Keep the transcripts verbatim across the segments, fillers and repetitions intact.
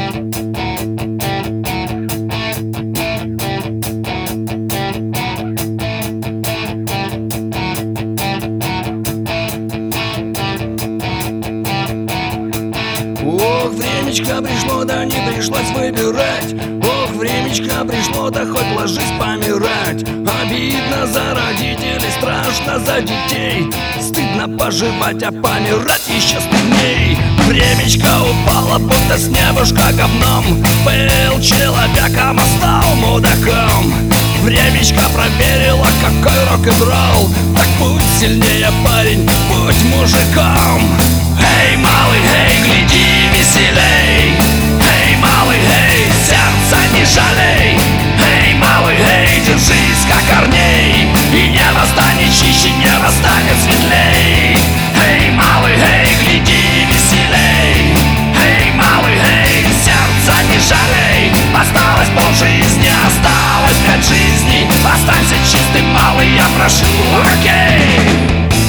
Ох, времечко пришло, да не пришлось выбирать. Ох, времечко пришло, да хоть ложись помирать. Обидно за родителей, страшно за детей. Стыдно поживать, а помирать еще стыдней. Времечко упало, будто с небушка говном. Был человеком, а стал мудаком. Времечко проверило, какой рок-н-ролл. Так будь сильнее, парень, будь мужиком. Эй, малый, эй, гляди веселей. Эй, малый, эй, сердца не жалей. Эй, малый, эй, держись как корней. И небо станет чище, небо станет светлей. Эй, малый, эй, гляди веселей. Эй, малый, эй, сердца не жалей. Осталось полжизни, осталось пять жизней. Останься чистым, малый, я прошу, окей.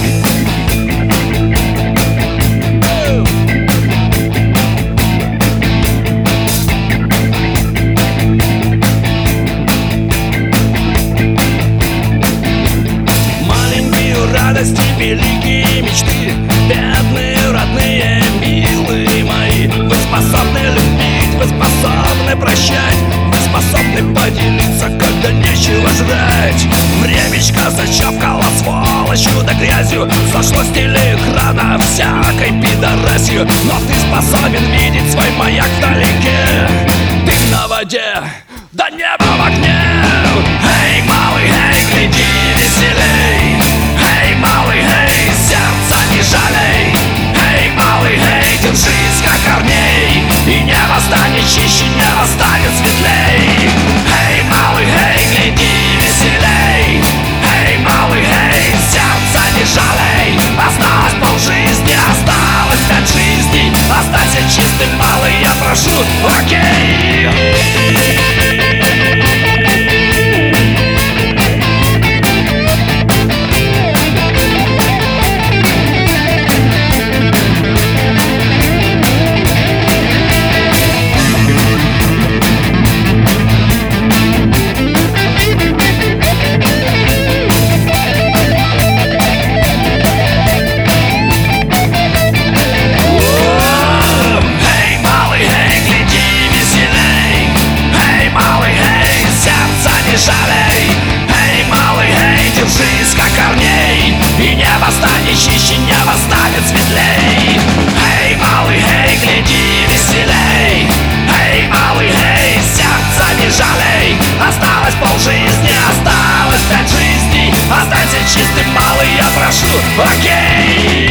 Радости, великие мечты, бедные, родные, милые мои. Вы способны любить, вы способны прощать, вы способны поделиться, когда нечего жрать. Времечко зачавкало сволочью да грязью, сошло с телеэкрана всякой пидорасью. Но ты способен видеть свой маяк вдалеке, дым на воде, да небо в огне. Эй, малый, эй, гляди веселей. Эй, малый, эй, сердца не жалей. Эй, малый, эй, держись как корней. И небо станет чище, небо станет светлей. Эй, малый, эй, гляди веселей. Эй, малый, эй, сердца не жалей. Осталось полжизни, осталось пять жизней. Останься чистым, малый, я прошу, окей. Эй, малый, эй, держись как корней. И небо станет чище, небо станет светлей. Эй, малый, эй, гляди веселей. Эй, малый, эй, сердца не жалей. Осталось полжизни, осталось пять жизней. Останься чистым, малый, я прошу, окей.